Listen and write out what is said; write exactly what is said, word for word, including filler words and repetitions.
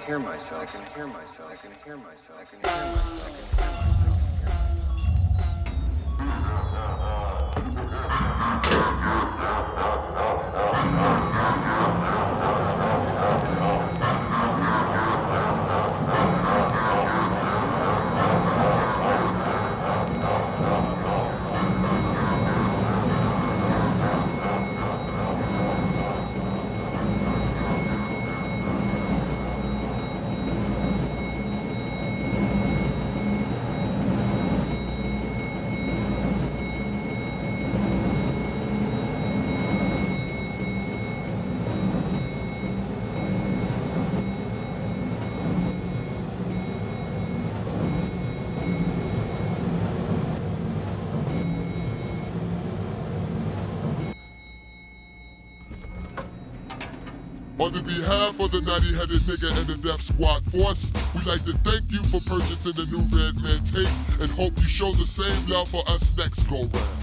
hear myself. I can hear myself. I can hear myself. I can hear myself. I can hear myself. On the behalf of the natty-headed nigga and the Death Squad force, we'd like to thank you for purchasing the new Redman tape and hope you show the same love for us next go round.